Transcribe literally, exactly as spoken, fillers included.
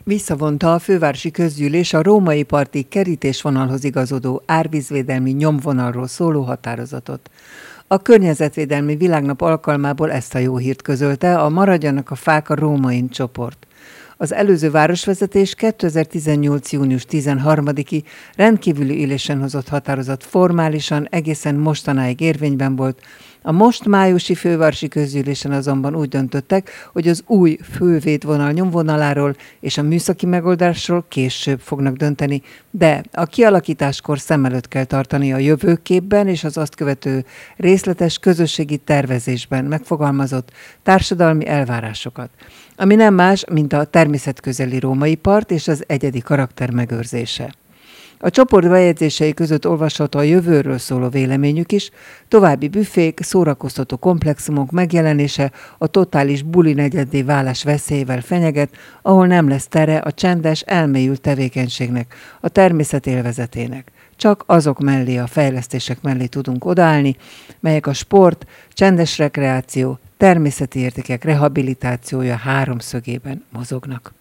Visszavonta a fővárosi közgyűlés a római parti kerítésvonalhoz igazodó árvízvédelmi nyomvonalról szóló határozatot. A Környezetvédelmi Világnap alkalmából ezt a jó hírt közölte a Maradjanak a fák a Rómain csoport. Az előző városvezetés kétezer-tizennyolc. június tizenharmadiki rendkívüli ülésen hozott határozat formálisan egészen mostanáig érvényben volt. A most májusi fővárosi közgyűlésen azonban úgy döntöttek, hogy az új fővédvonal nyomvonaláról és a műszaki megoldásról később fognak dönteni, de a kialakításkor szem előtt kell tartani a jövőképben és az azt követő részletes közösségi tervezésben megfogalmazott társadalmi elvárásokat, ami nem más, mint a természetközeli római part és az egyedi karakter megőrzése. A csoport bejegyzései között olvasható a jövőről szóló véleményük is, további büfék, szórakoztató komplexumok megjelenése a totális buli negyeddé válás veszélyével fenyeget, ahol nem lesz tere a csendes, elmélyült tevékenységnek, a természet élvezetének. Csak azok mellé, a fejlesztések mellé tudunk odaállni, melyek a sport, csendes rekreáció, természeti értékek rehabilitációja háromszögében mozognak.